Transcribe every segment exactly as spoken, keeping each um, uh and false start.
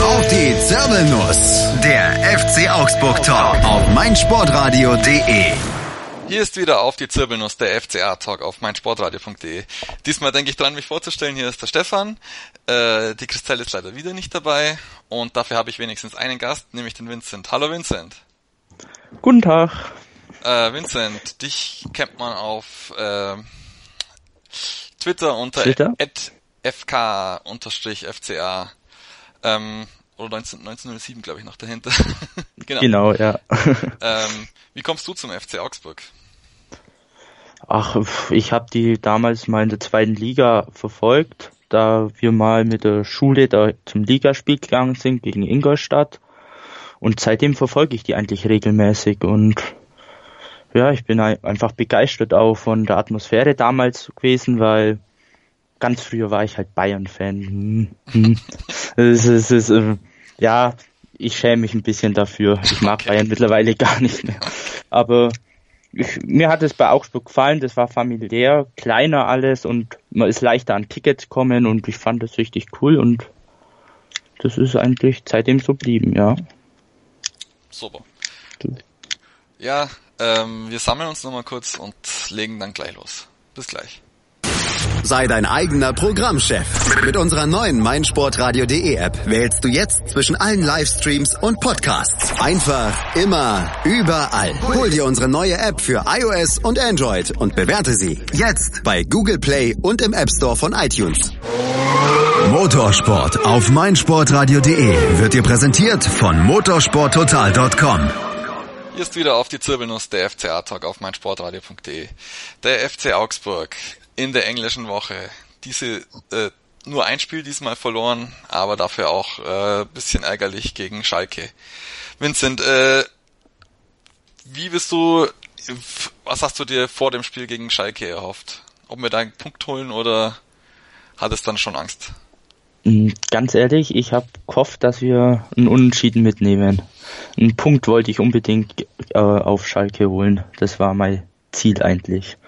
auf die Zirbelnuss. Der F C Augsburg Talk auf meinsportradio punkt de. Hier ist wieder auf die Zirbelnuss, der F C A-Talk auf meinsportradio punkt de. Diesmal denke ich dran, mich vorzustellen. Hier ist der Stefan. Äh, die Christelle ist leider wieder nicht dabei. Und dafür habe ich wenigstens einen Gast, nämlich den Vincent. Hallo Vincent. Guten Tag. Äh, Vincent, dich kennt man auf äh, Twitter unter Twitter? at f k f c a. Ähm, oder neunzehn, neunzehnhundertsieben, glaube ich, noch dahinter. Genau. Genau, ja. Ähm, wie kommst du zum F C Augsburg? Ach, ich habe die damals mal in der zweiten Liga verfolgt, da wir mal mit der Schule da zum Ligaspiel gegangen sind gegen Ingolstadt. Und seitdem verfolge ich die eigentlich regelmäßig. Und ja, ich bin einfach begeistert auch von der Atmosphäre damals gewesen, weil ganz früher war ich halt Bayern-Fan. Hm, hm. es ist, es ist, äh, ja, ich schäme mich ein bisschen dafür. Ich mag okay. Bayern mittlerweile gar nicht mehr. Aber ich, mir hat es bei Augsburg gefallen. Das war familiär, kleiner alles und man ist leichter an Tickets kommen und ich fand das richtig cool und das ist eigentlich seitdem so geblieben, ja. Super. Ja, ähm, wir sammeln uns nochmal kurz und legen dann gleich los. Bis gleich. Sei dein eigener Programmchef. Mit unserer neuen meinsportradio punkt de App wählst du jetzt zwischen allen Livestreams und Podcasts. Einfach, immer, überall. Hol dir unsere neue App für iOS und Android und bewerte sie jetzt bei Google Play und im App Store von iTunes. Motorsport auf meinsportradio punkt de wird dir präsentiert von motorsporttotal punkt com. Hier ist wieder auf die Zirbelnuss, der F C A-Talk auf meinsportradio punkt de. Der F C Augsburg in der englischen Woche. Diese äh, nur ein Spiel diesmal verloren, aber dafür auch ein äh, bisschen ärgerlich gegen Schalke. Vincent, äh, wie bist du, was hast du dir vor dem Spiel gegen Schalke erhofft? Ob wir da einen Punkt holen oder hattest du dann schon Angst? Ganz ehrlich, ich habe gehofft, dass wir einen Unentschieden mitnehmen. Einen Punkt wollte ich unbedingt äh, auf Schalke holen. Das war mein Ziel eigentlich.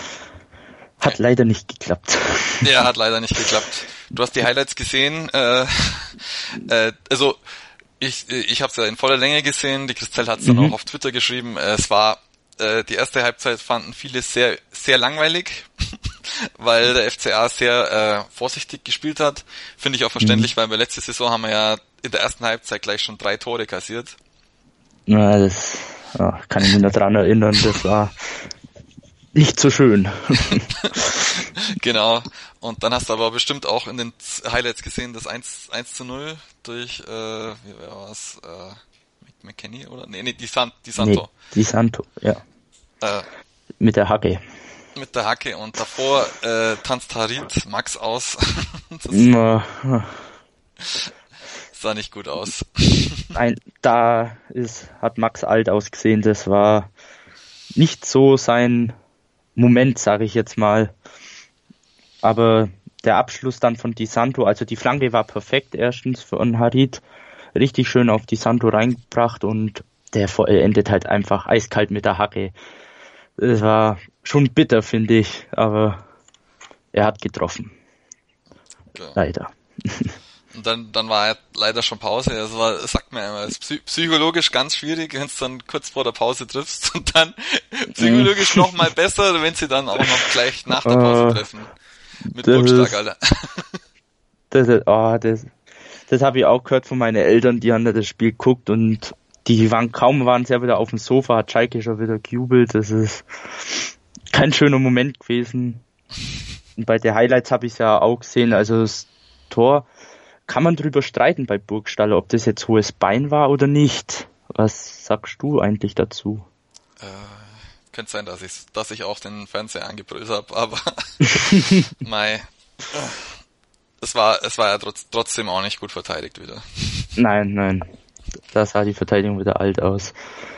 Hat leider nicht geklappt. Ja, hat leider nicht geklappt. Du hast die Highlights gesehen. Äh, äh, also ich ich habe es ja in voller Länge gesehen. Die Christelle hat es dann mhm. auch auf Twitter geschrieben. Es war äh, die erste Halbzeit fanden viele sehr sehr langweilig, weil der F C A sehr äh, vorsichtig gespielt hat. Finde ich auch verständlich, mhm. weil wir letzte Saison haben wir ja in der ersten Halbzeit gleich schon drei Tore kassiert. Na, das ja, kann ich mich noch dran erinnern. Das war nicht so schön. Genau. Und dann hast du aber bestimmt auch in den Highlights gesehen, das eins zu null durch, äh, wie war es, äh, McKennie, oder? Nee, nee, die, San, die Santo. Nee, die Santo, ja. Äh, mit der Hacke. Mit der Hacke. Und davor äh, tanzt Harit Max aus. Das Na, sah nicht gut aus. Ein, da ist, hat Max alt ausgesehen. Das war nicht so sein Moment, sage ich jetzt mal. Aber der Abschluss dann von Di Santo, also die Flanke war perfekt erstens von Harit, richtig schön auf Di Santo reingebracht und der endet halt einfach eiskalt mit der Hacke. Das war schon bitter, finde ich, aber er hat getroffen. Okay. Leider. Und dann, dann war ja leider schon Pause. Das war, das sagt man immer, ist psychologisch ganz schwierig, wenn du dann kurz vor der Pause triffst und dann psychologisch noch mal besser, wenn sie dann auch noch gleich nach der Pause treffen. Mit Burgstag, Alter. Das, oh, das, das habe ich auch gehört von meinen Eltern, die haben das Spiel geguckt und die waren kaum waren sie ja wieder auf dem Sofa, hat Schalke schon wieder gejubelt. Das ist kein schöner Moment gewesen. Und bei den Highlights habe ich es ja auch gesehen, also das Tor kann man drüber streiten bei Burgstaller, ob das jetzt hohes Bein war oder nicht. Was sagst du eigentlich dazu? Äh, könnte sein, dass ich, dass ich auch den Fernseher angebrüllt habe, aber mei, es war, es war ja trotz, trotzdem auch nicht gut verteidigt wieder. Nein, nein, da sah die Verteidigung wieder alt aus.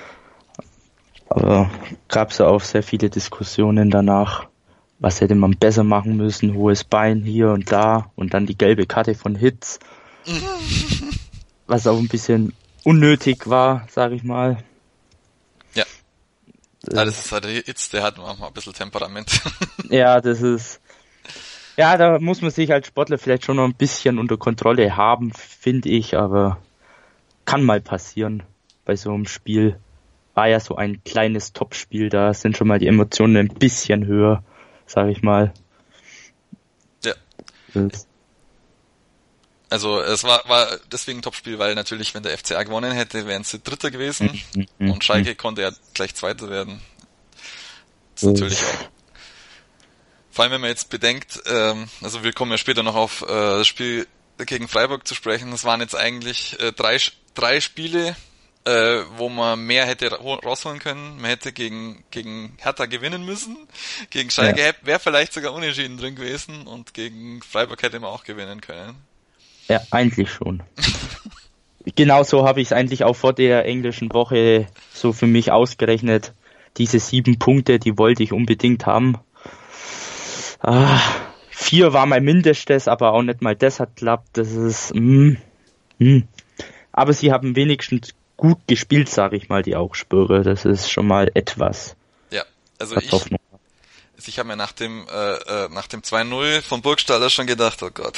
Aber gab es ja auch sehr viele Diskussionen danach. Was hätte man besser machen müssen? Hohes Bein hier und da und dann die gelbe Karte von Hitz. Was auch ein bisschen unnötig war, sag ich mal. Ja. Ja, das ist halt der Hitz, der hat manchmal ein bisschen Temperament. Ja, das ist Ja, da muss man sich als Sportler vielleicht schon noch ein bisschen unter Kontrolle haben, finde ich, aber kann mal passieren bei so einem Spiel. War ja so ein kleines Topspiel, da sind schon mal die Emotionen ein bisschen höher, sage ich mal. Ja. Das Also es war, war deswegen ein Topspiel, weil natürlich, wenn der F C A gewonnen hätte, wären sie Dritter gewesen und Schalke konnte ja gleich Zweiter werden. Das ist natürlich auch. Vor allem, wenn man jetzt bedenkt, ähm, also wir kommen ja später noch auf äh, das Spiel gegen Freiburg zu sprechen. Das waren jetzt eigentlich äh, drei drei Spiele, äh, wo man mehr hätte rausholen können. Man hätte gegen gegen Hertha gewinnen müssen. Gegen Schalke ja. wäre vielleicht sogar unentschieden drin gewesen und gegen Freiburg hätte man auch gewinnen können. Ja, eigentlich schon. Genauso habe ich es eigentlich auch vor der englischen Woche so für mich ausgerechnet. Diese sieben Punkte, die wollte ich unbedingt haben. Ah, vier war mein Mindestes, aber auch nicht mal das hat geklappt. Das ist, mm, mm. Aber sie haben wenigstens gut gespielt, sage ich mal, die Augsburger. Das ist schon mal etwas. Ja, also ich, also ich habe mir nach dem äh, äh, nach dem zwei null von Burgstaller schon gedacht, oh Gott.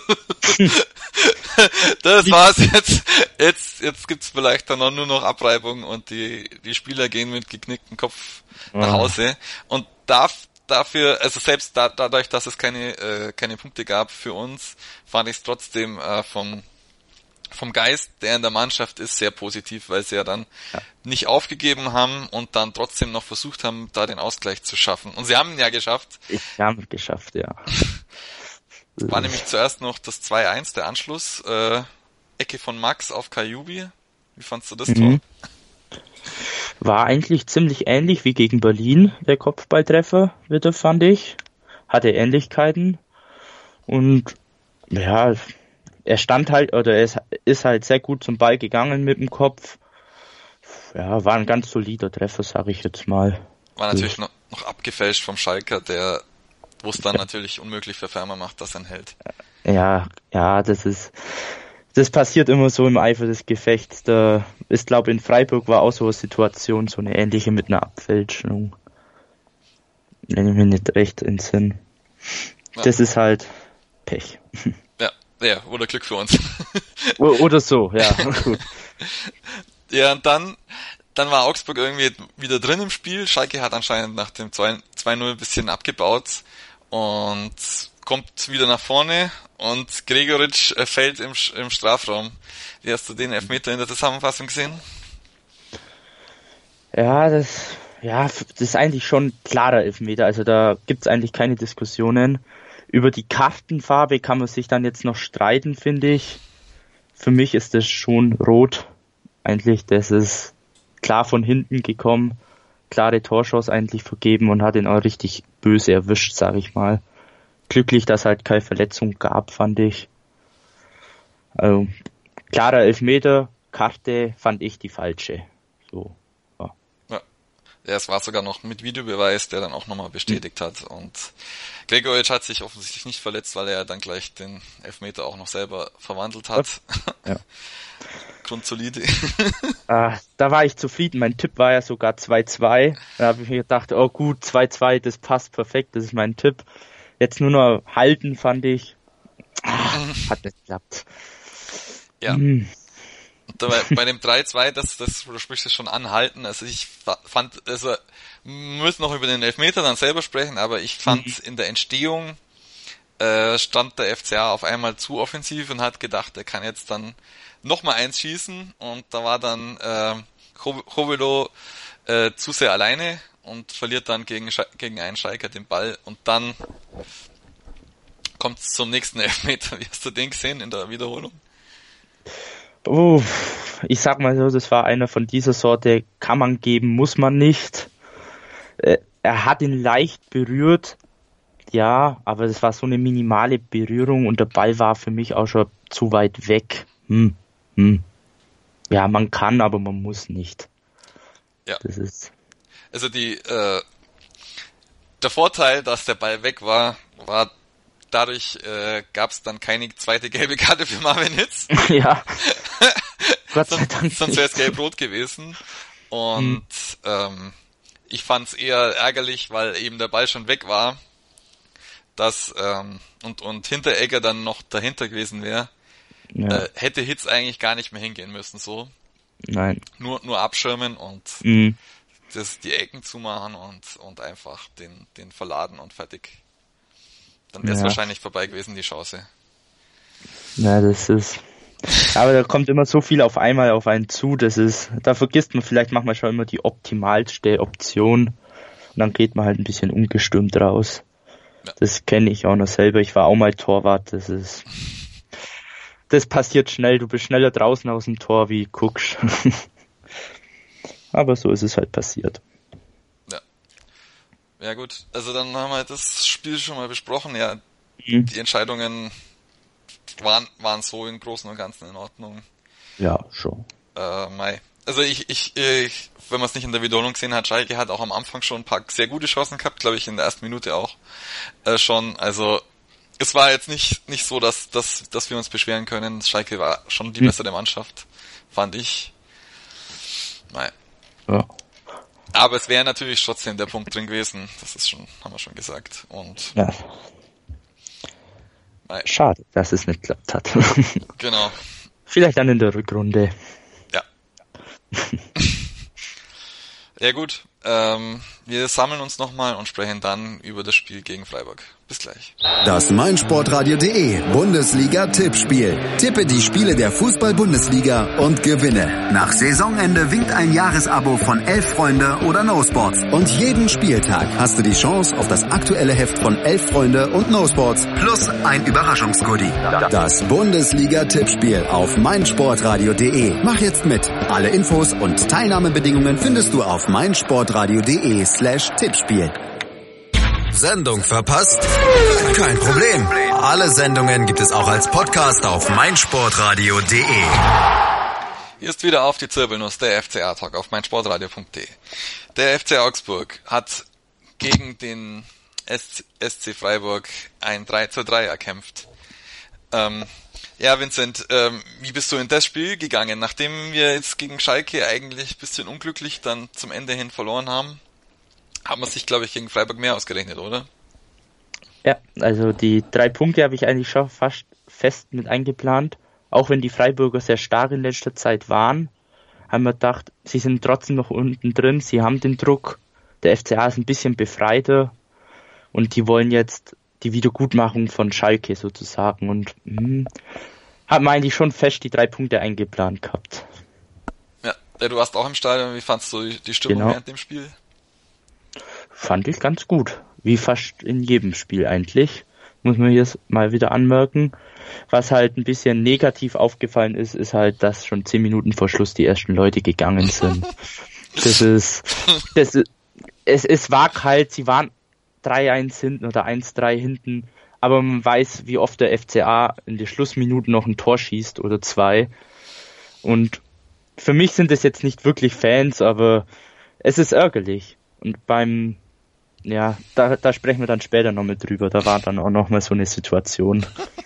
Das war's jetzt. Jetzt jetzt gibt's vielleicht dann auch nur noch Abreibung und die die Spieler gehen mit geknicktem Kopf nach Hause. Und darf dafür, also selbst da, dadurch, dass es keine äh, keine Punkte gab für uns, fand ich es trotzdem äh, vom vom Geist, der in der Mannschaft ist, sehr positiv, weil sie ja dann ja. nicht aufgegeben haben und dann trotzdem noch versucht haben, da den Ausgleich zu schaffen. Und sie haben ihn ja geschafft. Ich habe es geschafft, ja. War nämlich zuerst noch das zwei eins, der Anschluss, äh, Ecke von Max auf Kajubi. Wie fandst du das mhm. Tor? War eigentlich ziemlich ähnlich wie gegen Berlin, der Kopfballtreffer, wieder fand ich. Hatte Ähnlichkeiten. Und ja, er stand halt, oder er ist, ist halt sehr gut zum Ball gegangen mit dem Kopf. Ja, war ein ganz solider Treffer, sage ich jetzt mal. War natürlich noch, noch abgefälscht vom Schalker, der, wo es dann natürlich unmöglich für Fermer macht, dass er ihn hält. Ja, ja, das ist, das passiert immer so im Eifer des Gefechts. Da ist, glaube ich, in Freiburg war auch so eine Situation, so eine ähnliche mit einer Abfälschung. Wenn ich mich nicht recht entsinne. Ja. Das ist halt Pech. Ja, ja, oder Glück für uns. Oder so, ja. Gut. Ja, und dann, dann war Augsburg irgendwie wieder drin im Spiel. Schalke hat anscheinend nach dem zwei null ein bisschen abgebaut und kommt wieder nach vorne und Gregoritsch fällt im, im Strafraum. Wie hast du den Elfmeter in der Zusammenfassung gesehen? Ja, das, ja, das ist eigentlich schon ein klarer Elfmeter. Also da gibt's eigentlich keine Diskussionen. Über die Kartenfarbe kann man sich dann jetzt noch streiten, finde ich. Für mich ist das schon rot. Eigentlich, das ist klar von hinten gekommen. Klare Torchance eigentlich vergeben und hat ihn auch richtig böse erwischt, sage ich mal. Glücklich, dass halt keine Verletzung gab, fand ich. Also, klarer Elfmeter, Karte fand ich die falsche. So, ja. Ja. Ja, es war sogar noch mit Videobeweis, der dann auch nochmal bestätigt hat. Und Gregoritsch hat sich offensichtlich nicht verletzt, weil er dann gleich den Elfmeter auch noch selber verwandelt hat. Ja. Grundsolide. Ah, da war ich zufrieden. Mein Tipp war ja sogar zwei zwei. Da habe ich mir gedacht, oh gut, zwei zwei, das passt perfekt, das ist mein Tipp. Jetzt nur noch halten, fand ich. Ah, hat nicht geklappt. Ja. Hm. Und dabei, bei dem drei zwei, das, das, du sprichst es schon anhalten. Also ich fand, also, wir müssen noch über den Elfmeter dann selber sprechen, aber ich fand mhm. in der Entstehung, äh, stand der F C A auf einmal zu offensiv und hat gedacht, er kann jetzt dann nochmal eins schießen und da war dann, äh, Hovelo, äh, zu sehr alleine und verliert dann gegen, gegen einen Schalker den Ball und dann kommt es zum nächsten Elfmeter. Wie hast du den gesehen in der Wiederholung? Oh, ich sag mal so, das war einer von dieser Sorte, kann man geben, muss man nicht. Äh, er hat ihn leicht berührt, ja, aber das war so eine minimale Berührung und der Ball war für mich auch schon zu weit weg. Hm, hm. Ja, man kann, aber man muss nicht. Ja. Das ist Also die, äh, der Vorteil, dass der Ball weg war, war dadurch äh, gab es dann keine zweite gelbe Karte für Marvin Hitz. Ja. Gott sei sonst Dank. Sonst wäre es gelb-rot gewesen. Und hm. ähm, ich fand es eher ärgerlich, weil eben der Ball schon weg war. dass ähm, und und Hinteregger dann noch dahinter gewesen wäre, ja. äh, hätte Hitz eigentlich gar nicht mehr hingehen müssen, so. Nein. Nur nur abschirmen und mhm. das, die Ecken zumachen und und einfach den den verladen und fertig. Dann wäre es ja. wahrscheinlich vorbei gewesen, die Chance. Ja, das ist... Aber da kommt immer so viel auf einmal auf einen zu, das ist... Da vergisst man vielleicht manchmal schon immer die optimalste Option. Und dann geht man halt ein bisschen ungestürmt raus. Ja. Das kenne ich auch noch selber. Ich war auch mal Torwart. Das ist... Das passiert schnell. Du bist schneller draußen aus dem Tor, wie guckst. Aber so ist es halt passiert. Ja. Ja gut, also dann haben wir das Spiel schon mal besprochen. Ja, mhm. Die Entscheidungen waren waren so im Großen und Ganzen in Ordnung. Ja, schon. Äh, Mai. Also ich, ich, ich wenn man es nicht in der Wiederholung gesehen hat, Schalke hat auch am Anfang schon ein paar sehr gute Chancen gehabt, glaube ich in der ersten Minute auch äh, schon. Also es war jetzt nicht nicht so, dass dass dass wir uns beschweren können. Schalke war schon die mhm. bessere Mannschaft, fand ich. Mai. Ja. Aber es wäre natürlich trotzdem der Punkt drin gewesen. Das ist schon, haben wir schon gesagt. Und ja. Schade, dass es nicht geklappt hat. Genau. Vielleicht dann in der Rückrunde. Ja. Ja gut, ähm, wir sammeln uns nochmal und sprechen dann über das Spiel gegen Freiburg. Bis gleich. Das meinsportradio.de Bundesliga-Tippspiel. Tippe die Spiele der Fußball-Bundesliga und gewinne. Nach Saisonende winkt ein Jahresabo von Elf Freunde oder No Sports. Und jeden Spieltag hast du die Chance auf das aktuelle Heft von Elf Freunde und No Sports plus ein Überraschungsgoodie. Das Bundesliga-Tippspiel auf meinsportradio.de. Mach jetzt mit. Alle Infos und Teilnahmebedingungen findest du auf meinsportradio.de slash Tippspiel. Sendung verpasst? Kein Problem. Alle Sendungen gibt es auch als Podcast auf meinsportradio.de. Hier ist wieder auf die Zirbelnuss der F C A-Talk auf meinsportradio punkt de. Der F C Augsburg hat gegen den S C Freiburg ein drei zu drei erkämpft. Ähm, ja, Vincent, ähm, wie bist du in das Spiel gegangen, nachdem wir jetzt gegen Schalke eigentlich ein bisschen unglücklich dann zum Ende hin verloren haben? Haben wir sich, glaube ich, gegen Freiburg mehr ausgerechnet, oder? Ja, also die drei Punkte habe ich eigentlich schon fast fest mit eingeplant. Auch wenn die Freiburger sehr stark in letzter Zeit waren, haben wir gedacht, sie sind trotzdem noch unten drin, sie haben den Druck. Der F C A ist ein bisschen befreiter und die wollen jetzt die Wiedergutmachung von Schalke sozusagen. Und hm, haben eigentlich schon fest die drei Punkte eingeplant gehabt. Ja, du warst auch im Stadion. Wie fandst du die Stimmung genau. während dem Spiel? Fand ich ganz gut. Wie fast in jedem Spiel eigentlich. Muss man hier mal wieder anmerken. Was halt ein bisschen negativ aufgefallen ist, ist halt, dass schon zehn Minuten vor Schluss die ersten Leute gegangen sind. Das ist, das ist, es, es war kalt, sie waren drei eins hinten oder eins drei hinten, aber man weiß, wie oft der F C A in den Schlussminuten noch ein Tor schießt oder zwei. Und für mich sind es jetzt nicht wirklich Fans, aber es ist ärgerlich. Und beim Ja, da, da sprechen wir dann später noch mit drüber. Da war dann auch noch mal so eine Situation.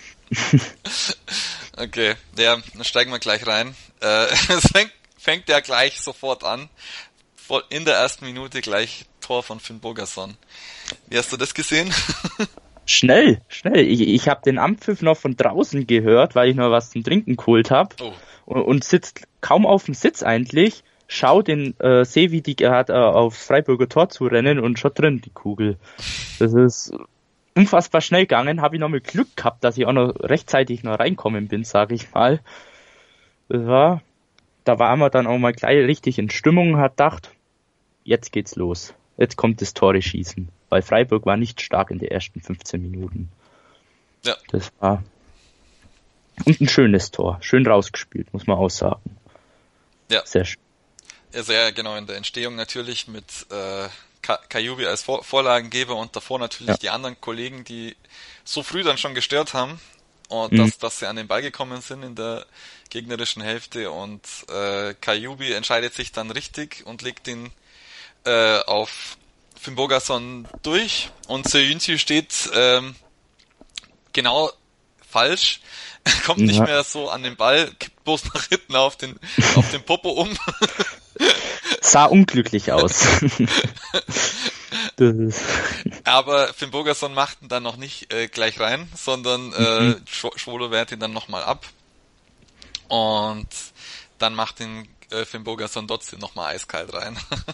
Okay, ja, dann steigen wir gleich rein. Äh, es fängt, fängt ja gleich sofort an. In der ersten Minute gleich Tor von Finn Bogason. Wie hast du das gesehen? Schnell, schnell. Ich, ich habe den Anpfiff noch von draußen gehört, weil ich noch was zum Trinken geholt habe. Oh. Und, und sitzt kaum auf dem Sitz eigentlich. Schau den äh, sehe, wie die gerade äh, aufs Freiburger Tor zu rennen und schon drin die Kugel. Das ist unfassbar schnell gegangen. Habe ich noch mit Glück gehabt, dass ich auch noch rechtzeitig noch reinkommen bin, sage ich mal. Das war, da waren wir dann auch mal gleich richtig in Stimmung, hat gedacht, jetzt geht's los. Jetzt kommt das Tore schießen. Weil Freiburg war nicht stark in den ersten fünfzehn Minuten. Ja. Das war und ein schönes Tor. Schön rausgespielt, muss man auch sagen. Ja. Sehr schön. Ja, sehr genau in der Entstehung natürlich mit äh, Kajubi als Vor- Vorlagengeber und davor natürlich ja. die anderen Kollegen, die so früh dann schon gestört haben und mhm. dass, dass sie an den Ball gekommen sind in der gegnerischen Hälfte und äh, Kajubi entscheidet sich dann richtig und legt ihn äh, auf Finn Bogason durch und Söyüncü steht ähm, genau falsch, kommt ja. nicht mehr so an den Ball, kippt bloß nach hinten auf den auf den Popo um. Sah unglücklich aus. Das ist Aber Finn Bogerson macht ihn dann noch nicht äh, gleich rein, sondern äh, mhm. Schwolo wehrt ihn dann nochmal ab. Und dann macht ihn äh, Finn Bogerson trotzdem nochmal eiskalt rein.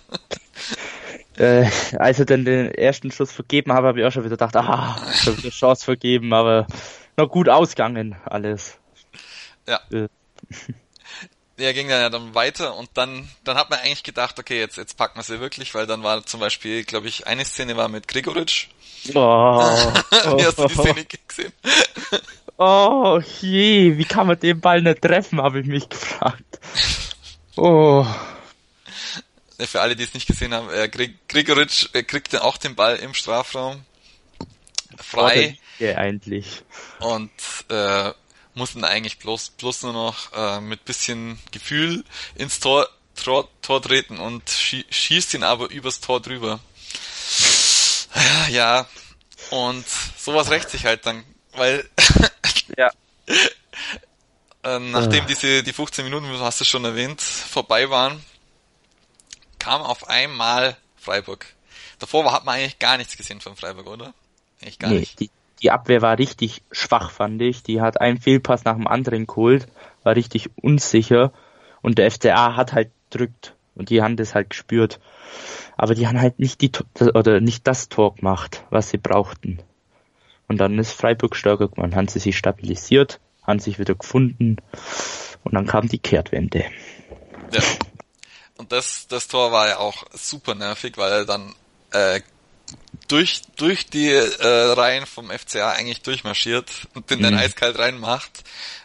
äh, als ich dann den ersten Schuss vergeben habe, habe ich auch schon wieder gedacht, ah, schon wieder Chance vergeben, aber noch gut ausgegangen alles. Ja. Äh. Ja, ging dann ja dann weiter und dann dann hat man eigentlich gedacht, okay, jetzt jetzt packen wir sie wirklich, weil dann war zum Beispiel, glaube ich, eine Szene war mit Gregoritsch. Oh. Wie hast du die Szene gesehen? Oh je, wie kann man den Ball nicht treffen, habe ich mich gefragt. Oh. Ja, für alle, die es nicht gesehen haben, äh, Gregoritsch äh, kriegt dann auch den Ball im Strafraum frei. Ja, eigentlich. Und äh, mussten eigentlich bloß bloß nur noch äh, mit bisschen Gefühl ins Tor, Tor, Tor treten und schie- schießt ihn aber übers Tor drüber. Ja, und sowas rächt sich halt dann, weil ja. äh, nachdem ja. diese die fünfzehn Minuten, du hast es schon erwähnt, vorbei waren, kam auf einmal Freiburg. Davor hat man eigentlich gar nichts gesehen von Freiburg, oder? Eigentlich gar nee, nicht. Die, die Abwehr war richtig schwach, fand ich. Die hat einen Fehlpass nach dem anderen geholt, war richtig unsicher und der F C A hat halt drückt und die haben das halt gespürt. Aber die haben halt nicht die oder nicht das Tor gemacht, was sie brauchten. Und dann ist Freiburg stärker geworden, haben sie sich stabilisiert, haben sich wieder gefunden und dann kam die Kehrtwende. Ja. Und das das Tor war ja auch super nervig, weil er dann äh, durch durch die äh, Reihen vom F C A eigentlich durchmarschiert und den mhm. dann eiskalt reinmacht.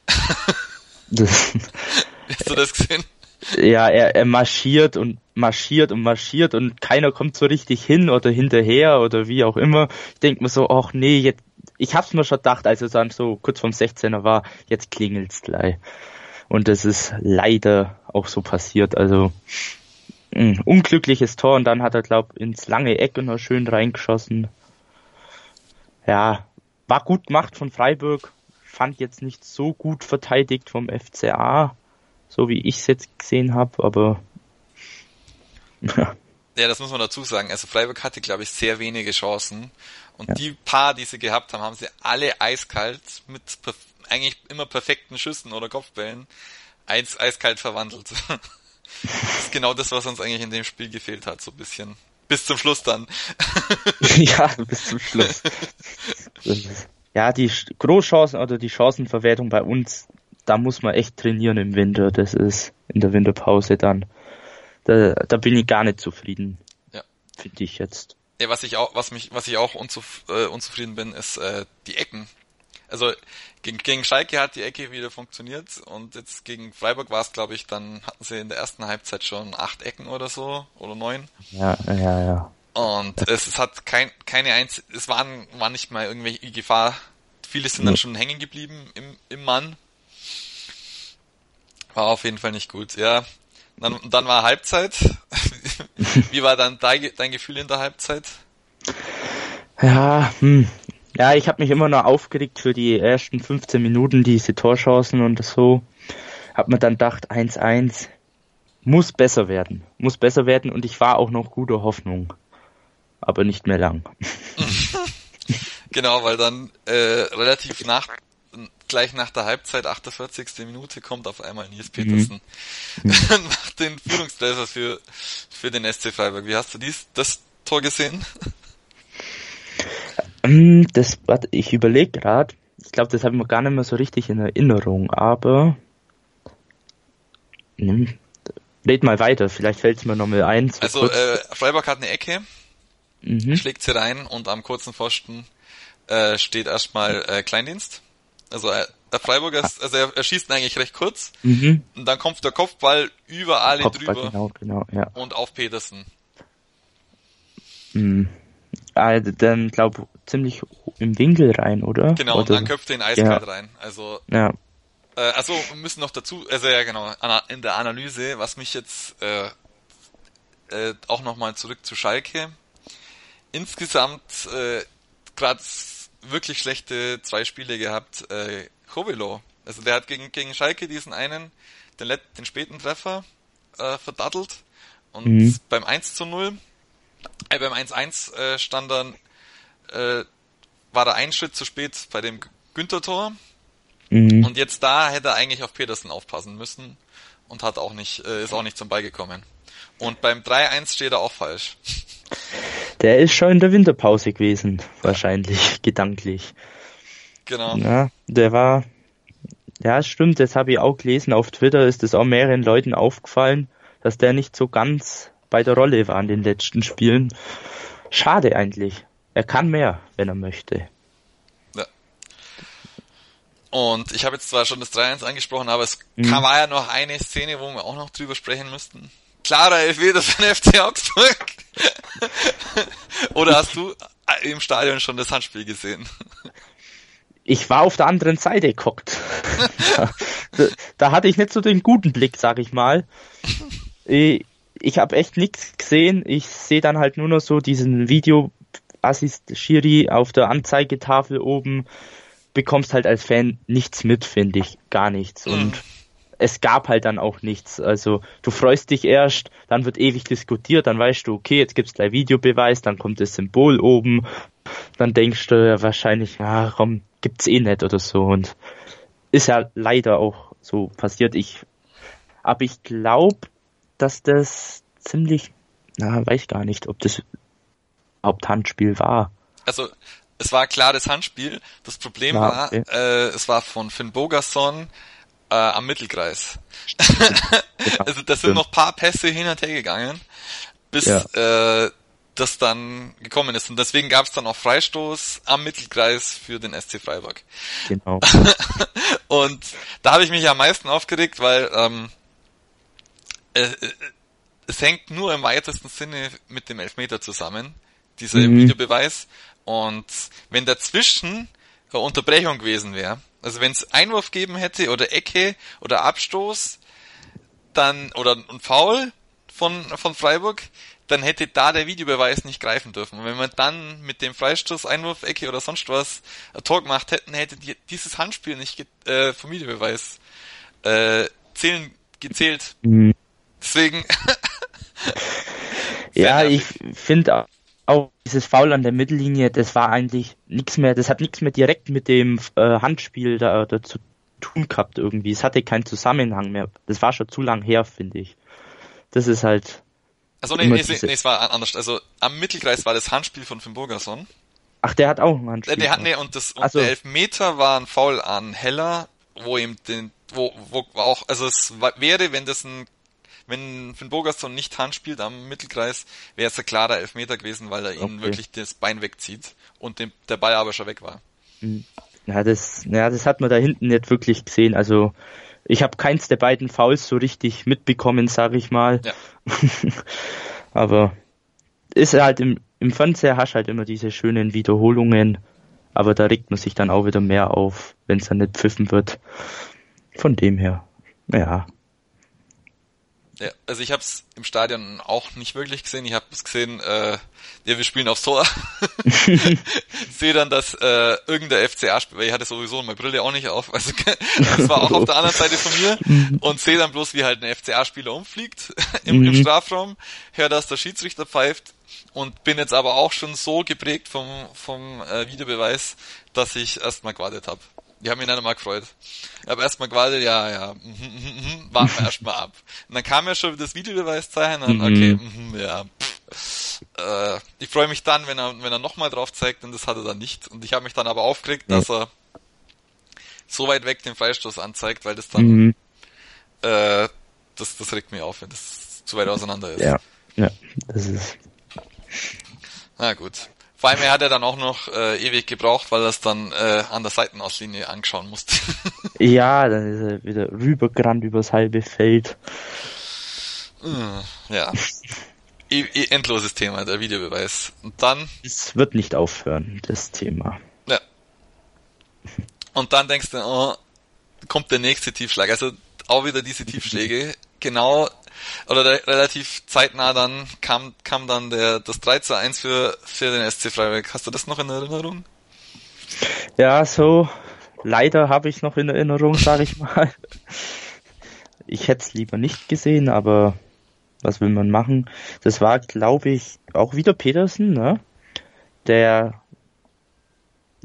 Hast du das gesehen? Ja, er, er marschiert und marschiert und marschiert und keiner kommt so richtig hin oder hinterher oder wie auch immer. Ich denke mir so, ach nee, jetzt, ich hab's mir schon gedacht, als es dann so kurz vorm sechzehner war, jetzt klingelt's gleich. Und das ist leider auch so passiert, also ein unglückliches Tor und dann hat er, glaub, ins lange Eck noch schön reingeschossen. Ja, war gut gemacht von Freiburg, fand jetzt nicht so gut verteidigt vom F C A, so wie ich es jetzt gesehen habe, aber ja, das muss man dazu sagen. Also Freiburg hatte, glaube ich, sehr wenige Chancen und ja. die paar, die sie gehabt haben, haben sie alle eiskalt mit perf- eigentlich immer perfekten Schüssen oder Kopfbällen eis- eiskalt verwandelt. Das ist genau das, was uns eigentlich in dem Spiel gefehlt hat, so ein bisschen. Bis zum Schluss dann. Ja, bis zum Schluss. Ja, die Großchancen oder die Chancenverwertung bei uns, da muss man echt trainieren im Winter. Das ist in der Winterpause dann. Da, da bin ich gar nicht zufrieden. Ja. Finde ich jetzt. Ja, was ich auch, was mich, was ich auch unzuf- äh, unzufrieden bin, ist äh, die Ecken. Also gegen, gegen Schalke hat die Ecke wieder funktioniert und jetzt gegen Freiburg war es, glaube ich, dann hatten sie in der ersten Halbzeit schon acht Ecken oder so oder neun. Ja, ja, ja. Und es, es hat kein, keine einzige, es waren, war nicht mal irgendwelche Gefahr. Viele sind dann schon hängen geblieben im, im Mann. War auf jeden Fall nicht gut, ja. Dann, dann war Halbzeit. Wie war dann dein, dein Gefühl in der Halbzeit? Ja, hm. Ja, ich habe mich immer noch aufgeregt für die ersten fünfzehn Minuten, diese Torchancen und so. Hab mir dann gedacht, eins eins muss besser werden. Muss besser werden und ich war auch noch guter Hoffnung. Aber nicht mehr lang. Genau, weil dann äh, relativ nach gleich nach der Halbzeit, achtundvierzigste Minute, kommt auf einmal Nils Petersen. Mhm. Macht den Führungstreffer für, für den S C Freiburg. Wie hast du dies, das Tor gesehen? Das, warte, ich überlege gerade. Ich glaube, das habe ich mir gar nicht mehr so richtig in Erinnerung, aber nimm, red mal weiter, vielleicht fällt es mir noch mal ein. Also äh, Freiburg hat eine Ecke, mhm. schlägt sie rein und am kurzen Pfosten äh, steht erstmal äh, Kleindienst. Also äh, der Freiburger, ist, also er, er schießt eigentlich recht kurz mhm. und dann kommt der Kopfball über alle Kopfball, drüber genau, genau, ja. und auf Petersen. Mhm. Also dann glaube ziemlich im Winkel rein, oder? Genau, oder? und dann köpft er ihn eiskalt ja. rein. Also ja. äh, also wir müssen noch dazu, also ja genau, in der Analyse, was mich jetzt äh, äh, auch nochmal zurück zu Schalke. Insgesamt äh, gerade wirklich schlechte zwei Spiele gehabt. Äh, Chovelo, also der hat gegen gegen Schalke diesen einen, den, Let- den späten Treffer äh, verdattelt und mhm. beim eins zu null, äh, beim eins eins äh, stand dann äh, war er einen Schritt zu spät bei dem Günther-Tor. Mhm. Und jetzt da hätte er eigentlich auf Petersen aufpassen müssen und hat auch nicht, äh, ist auch nicht zum Ball gekommen. Und beim drei eins steht er auch falsch. Der ist schon in der Winterpause gewesen, wahrscheinlich, gedanklich. Genau. Ja, der war, ja, stimmt, das habe ich auch gelesen. Auf Twitter ist es auch mehreren Leuten aufgefallen, dass der nicht so ganz bei der Rolle war in den letzten Spielen. Schade eigentlich. Er kann mehr, wenn er möchte. Ja. Und ich habe jetzt zwar schon das drei eins angesprochen, aber es Mhm. kam, war ja noch eine Szene, wo wir auch noch drüber sprechen müssten. Klarer Elfmeter für den F C Augsburg. Oder hast du im Stadion schon das Handspiel gesehen? Ich war auf der anderen Seite geguckt. da, da hatte ich nicht so den guten Blick, sag ich mal. Ich, ich habe echt nichts gesehen. Ich sehe dann halt nur noch so diesen Video-Assist-Schiri auf der Anzeigetafel oben. Bekommst halt als Fan nichts mit, finde ich. Gar nichts. Mhm. Und es gab halt dann auch nichts. Also du freust dich erst, dann wird ewig diskutiert, dann weißt du, okay, jetzt gibt's gleich Videobeweis, dann kommt das Symbol oben, dann denkst du ja wahrscheinlich, ja komm, gibt's eh nicht oder so. Und ist ja leider auch so passiert. Ich, aber ich glaube, dass das ziemlich, na, weiß gar nicht, ob das überhaupt Handspiel war. Also, es war klar das Handspiel. Das Problem Ja, war, okay. äh, es war von Finn Bogason äh, am Mittelkreis. Also, das sind Stimmt. noch ein paar Pässe hin und her gegangen, bis Ja. äh, das dann gekommen ist. Und deswegen gab es dann auch Freistoß am Mittelkreis für den S C Freiburg. Genau. Und da habe ich mich am meisten aufgeregt, weil ähm, äh, äh, es hängt nur im weitesten Sinne mit dem Elfmeter zusammen, dieser Mhm. Videobeweis. Und wenn dazwischen eine Unterbrechung gewesen wäre, also wenn es Einwurf geben hätte oder Ecke oder Abstoß, dann oder ein Foul von von Freiburg, dann hätte da der Videobeweis nicht greifen dürfen. Und wenn wir dann mit dem Freistoß, Einwurf, Ecke oder sonst was ein Tor gemacht hätten, hätte die, dieses Handspiel nicht ge- äh, vom Videobeweis äh, zählen, gezählt. Mhm. Deswegen Ja, Sehr ich finde auch dieses Foul an der Mittellinie, das war eigentlich nichts mehr, das hat nichts mehr direkt mit dem äh, Handspiel da, da zu tun gehabt irgendwie. Es hatte keinen Zusammenhang mehr. Das war schon zu lang her, finde ich. Das ist halt. Also nee, immer nee, diese- nee, es war anders. Also am Mittelkreis war das Handspiel von Finn Bogason. Ach, der hat auch ein Äh, Handspiel. der hat, nee, und das und Ach so. der Elfmeter war ein Foul an Heller, wo ihm den, wo, wo auch, also es war, wäre, wenn das ein, wenn Finn Bogason nicht Hand spielt am Mittelkreis, wäre es ein klarer Elfmeter gewesen, weil er ihm Okay. wirklich das Bein wegzieht und dem, der Ball aber schon weg war. Ja, das, ja, das hat man da hinten nicht wirklich gesehen. Also ich habe keins der beiden Fouls so richtig mitbekommen, sage ich mal. Ja. Aber ist halt im, im Fernseher hast halt immer diese schönen Wiederholungen, aber da regt man sich dann auch wieder mehr auf, wenn es dann nicht pfiffen wird. Von dem her, ja. Ja, also ich habe es im Stadion auch nicht wirklich gesehen. Ich habe es gesehen, äh, ja, wir spielen aufs Tor. Sehe dann, dass äh, irgendein F C A-Spieler, weil ich hatte sowieso meine Brille auch nicht auf, also das war auch auf der anderen Seite von mir und sehe dann bloß, wie halt ein F C A-Spieler umfliegt im, im Mhm. Strafraum, höre, dass der Schiedsrichter pfeift und bin jetzt aber auch schon so geprägt vom vom äh, Videobeweis, dass ich erstmal gewartet habe. Die haben mich nicht einmal gefreut. Ich habe erstmal gewartet, ja, ja, mhm, mhm, mhm, warten wir erstmal ab. Und dann kam ja schon das Videobeweiszeichen, und okay, mhm, ja, pff, äh, ich freue mich dann, wenn er wenn er nochmal drauf zeigt, und das hat er dann nicht. Und ich habe mich dann aber aufgeregt, Ja. dass er so weit weg den Freistoß anzeigt, weil das dann, Mhm. äh, das, das regt mich auf, wenn das zu weit auseinander ist. Ja, ja, das ist. Na gut. Vor allem, er hat ja dann auch noch äh, ewig gebraucht, weil er es dann äh, an der Seitenauslinie anschauen musste. Ja, dann ist er wieder rübergerannt übers halbe Feld. Ja. E e endloses Thema, der Videobeweis. Und dann, Es wird nicht aufhören, das Thema. ja. Und dann denkst du, oh, kommt der nächste Tiefschlag. Also auch wieder diese Tiefschläge. Genau, oder der, relativ zeitnah dann kam kam dann der das drei zu eins für für den S C Freiburg. Hast du das noch in Erinnerung? Ja, so leider habe ich noch in Erinnerung, sage ich mal. Ich hätte es lieber nicht gesehen, aber was will man machen? Das war, glaube ich, auch wieder Petersen, ne? Der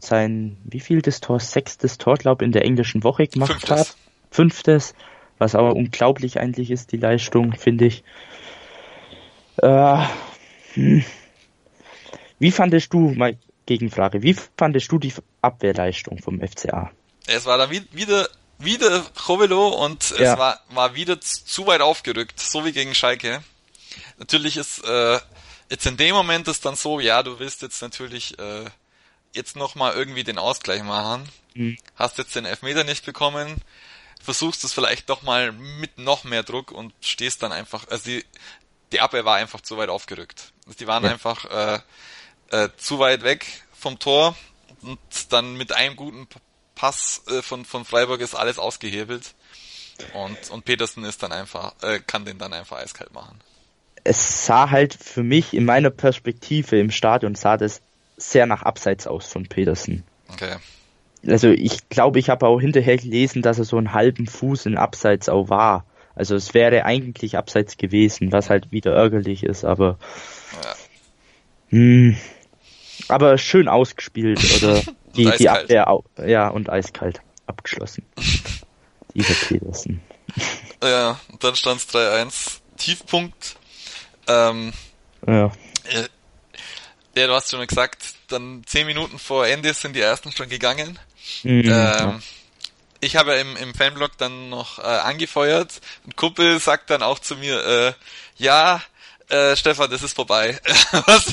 sein, wie viel das Tor, sechstes Tor, glaube ich, in der englischen Woche gemacht Fünftes. hat. Fünftes, was aber unglaublich eigentlich ist, die Leistung, finde ich. Äh, hm. Wie fandest du, mal Gegenfrage, wie fandest du die Abwehrleistung vom F C A? Es war dann wieder, wieder Chovelo und Ja. es war, war wieder zu weit aufgerückt, so wie gegen Schalke. Natürlich ist, äh, jetzt in dem Moment ist dann so, ja, du willst jetzt natürlich, äh, jetzt nochmal irgendwie den Ausgleich machen. Mhm. Hast jetzt den Elfmeter nicht bekommen, versuchst es vielleicht doch mal mit noch mehr Druck und stehst dann einfach, also die, die Abwehr war einfach zu weit aufgerückt. Die waren Ja. einfach äh, äh, zu weit weg vom Tor und dann mit einem guten Pass äh, von von Freiburg ist alles ausgehebelt und und Petersen ist dann einfach äh, kann den dann einfach eiskalt machen. Es sah halt für mich in meiner Perspektive im Stadion sah das sehr nach Abseits aus von Petersen. Okay. Also ich glaube, ich habe auch hinterher gelesen, dass er so einen halben Fuß in Abseits auch war. Also es wäre eigentlich Abseits gewesen, was halt wieder ärgerlich ist, aber Ja. mh, aber schön ausgespielt oder die, die eiskalt. Abwehr au- ja und eiskalt abgeschlossen. Dieser Petersen. Ja, und dann stand es drei eins. Tiefpunkt. Ähm, Ja. äh, ja, du hast schon gesagt, dann zehn Minuten vor Ende sind die ersten schon gegangen. Mhm, Ähm, ja. Ich habe ja im, im Fanblog dann noch äh, angefeuert und Kumpel sagt dann auch zu mir, äh, ja, äh, Stefan, das ist vorbei. Was?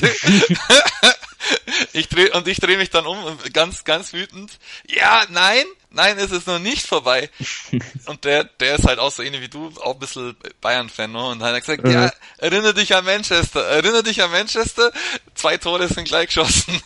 ich dreh, und ich drehe mich dann um, ganz, ganz wütend. Ja, nein, nein, es ist noch nicht vorbei. Und der, der ist halt auch so ähnlich wie du, auch ein bisschen Bayern-Fan, ne? Und dann hat er gesagt, Mhm. ja, erinnere dich an Manchester, erinnere dich an Manchester, zwei Tore sind gleich geschossen.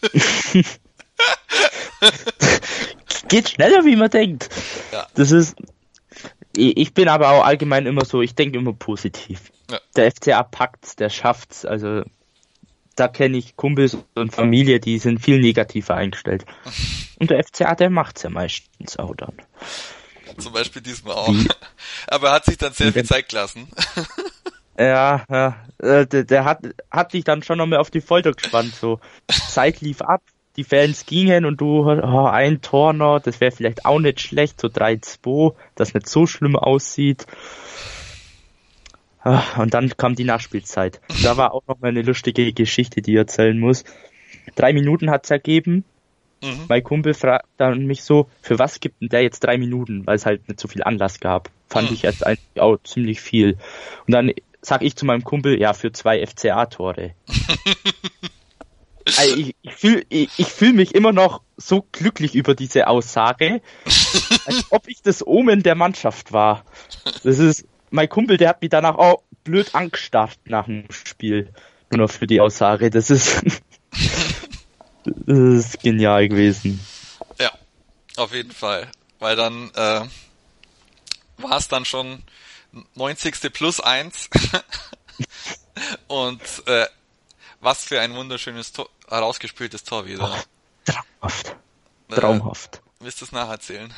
Geht schneller, wie man denkt. Ja. Das ist. Ich ich bin aber auch allgemein immer so, ich denke immer positiv. Ja. Der F C A packt's, der schafft's. Also da kenne ich Kumpels und Familie, die sind viel negativer eingestellt. Und der F C A, der macht's ja meistens auch dann. Zum Beispiel diesmal auch. Aber er hat sich dann sehr viel Zeit gelassen. Ja, ja. äh, Der, der hat, hat dich dann schon noch mehr auf die Folter gespannt. So, Zeit lief ab, die Fans gingen und du, oh, ein Tor noch, das wäre vielleicht auch nicht schlecht, so drei zwei, das nicht so schlimm aussieht. Ah, Und dann kam die Nachspielzeit. Da war auch noch mal eine lustige Geschichte, die ich erzählen muss. Drei Minuten hat's ergeben. Mhm. Mein Kumpel fragt dann mich so, für was gibt denn der jetzt drei Minuten? Weil es halt nicht so viel Anlass gab. Fand Mhm. ich jetzt eigentlich auch ziemlich viel. Und dann sag ich zu meinem Kumpel, ja, für zwei F C A-Tore. Also ich ich fühle ich, ich fühl mich immer noch so glücklich über diese Aussage, als ob ich das Omen der Mannschaft war. Das ist, mein Kumpel, der hat mich danach auch blöd angestarrt nach dem Spiel. Nur noch für die Aussage. Das ist, das ist genial gewesen. Ja, auf jeden Fall. Weil dann äh, war es dann schon neunzigste plus eins. Und äh, was für ein wunderschönes Tor, herausgespieltes Tor wieder. Traumhaft. Äh, Traumhaft. willst du es nacherzählen?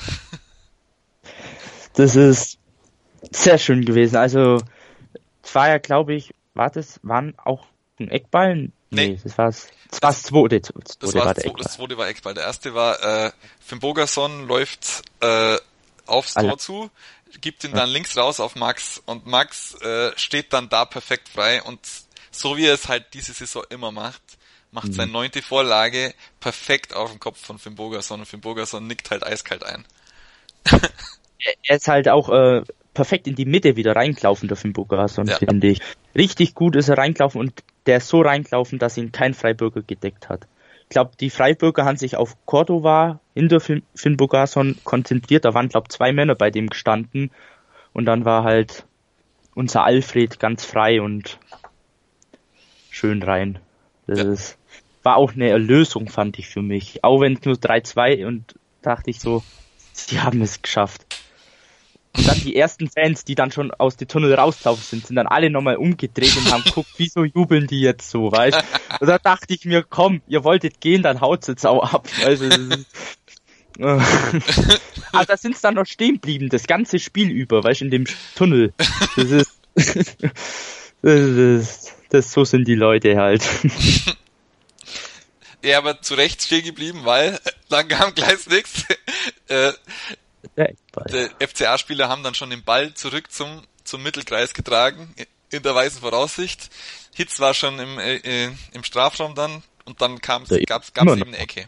Das ist sehr schön gewesen. Also, es war ja, glaube ich, war das, waren auch ein Eckball? Nee, Nee. das war's. Das war das zweite. Das Das zweite war war das, der zwo- das Eckball. zweite war Eckball. Der erste war, äh, Finn Bogerson läuft äh, aufs Alle- Tor zu, gibt ihn dann links raus auf Max und Max äh, steht dann da perfekt frei und so wie er es halt diese Saison immer macht, macht Mhm. seine neunte Vorlage perfekt auf den Kopf von Finn Bogerson und Finn Bogerson nickt halt eiskalt ein. Er ist halt auch äh, perfekt in die Mitte wieder reingelaufen, der Finn Bogerson, Ja. finde ich. Richtig gut ist er reingelaufen und der ist so reingelaufen, dass ihn kein Freiburger gedeckt hat. Ich glaube, die Freiburger haben sich auf Cordova hinter Finn, Finn Bogerson konzentriert. Da waren, glaube ich, zwei Männer bei dem gestanden. Und dann war halt unser Alfred ganz frei und schön rein. Das Ja. ist, war auch eine Erlösung, fand ich für mich. Auch wenn es nur drei zwei und dachte ich so, sie haben es geschafft. Und dann die ersten Fans, die dann schon aus dem Tunnel rauslaufen sind, sind dann alle nochmal umgedreht und haben geguckt, wieso jubeln die jetzt so, weißt? Und da dachte ich mir, komm, ihr wolltet gehen, dann haut's jetzt auch ab. Also, das ist, äh. Aber da sind's dann noch stehen geblieben, das ganze Spiel über, weißt du, in dem Tunnel. Das ist, das ist, das, so sind die Leute halt. Ja, aber zu Recht stehen geblieben, weil dann kam gleich nichts. Äh, der F C A-Spieler haben dann schon den Ball zurück zum, zum Mittelkreis getragen, in der weißen Voraussicht. Hitz war schon im, äh, im Strafraum dann und dann kam es, gab's, gab's eben eine Ecke.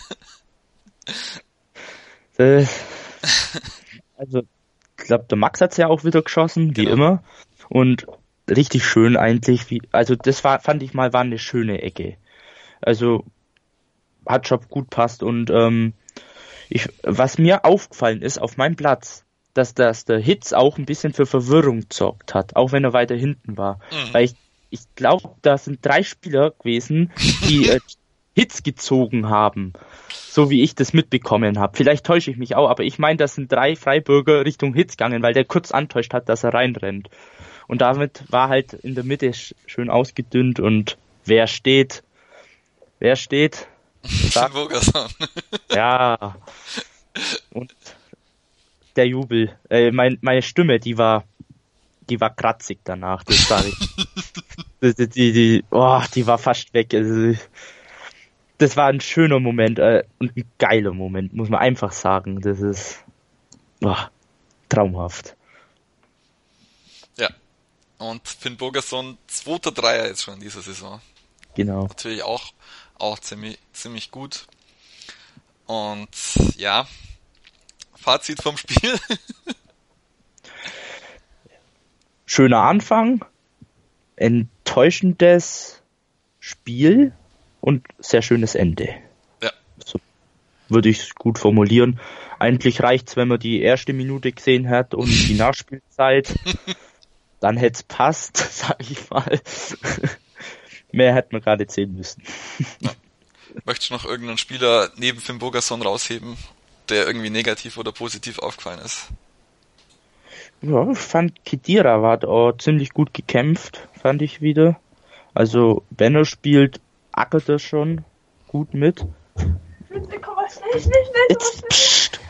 äh, also, ich glaube, der Max hat's ja auch wieder geschossen, wie genau. immer. Und richtig schön eigentlich, wie, also das war, fand ich mal, war eine schöne Ecke. Also, hat schon gut passt und ähm, ich, was mir aufgefallen ist auf meinem Platz, dass, dass der Hitz auch ein bisschen für Verwirrung gesorgt hat, auch wenn er weiter hinten war. Mhm. Weil ich, ich glaube, da sind drei Spieler gewesen, die äh, Hitz gezogen haben, so wie ich das mitbekommen habe. Vielleicht täusche ich mich auch, aber ich meine, das sind drei Freiburger Richtung Hitz gegangen, weil der kurz antäuscht hat, dass er reinrennt. Und damit war halt in der Mitte schön ausgedünnt und wer steht, wer steht, Finn Bogerson. Ja. Und der Jubel. Äh, mein, meine Stimme, die war, die war kratzig danach. Das sage ich. die, die, die, oh, die war fast weg. Also, das war ein schöner Moment äh, und ein geiler Moment, muss man einfach sagen. Das ist oh, traumhaft. Ja. Und Finn Bogerson, zweiter Dreier jetzt schon in dieser Saison. Genau. Natürlich auch auch ziemlich ziemlich gut. Und ja, Fazit vom Spiel. Schöner Anfang, enttäuschendes Spiel und sehr schönes Ende. Ja. So würde ich es gut formulieren. Eigentlich reicht's, wenn man die erste Minute gesehen hat und die Nachspielzeit. Dann hätte es passt, sag ich mal. Mehr hätte man gerade sehen müssen. Ja. Möchtest du noch irgendeinen Spieler neben Finn Bogerson rausheben, der irgendwie negativ oder positiv aufgefallen ist? Ja, ich fand Khedira war da ziemlich gut gekämpft, fand ich wieder. Also Benno spielt, ackert er schon gut mit. Jetzt, pst.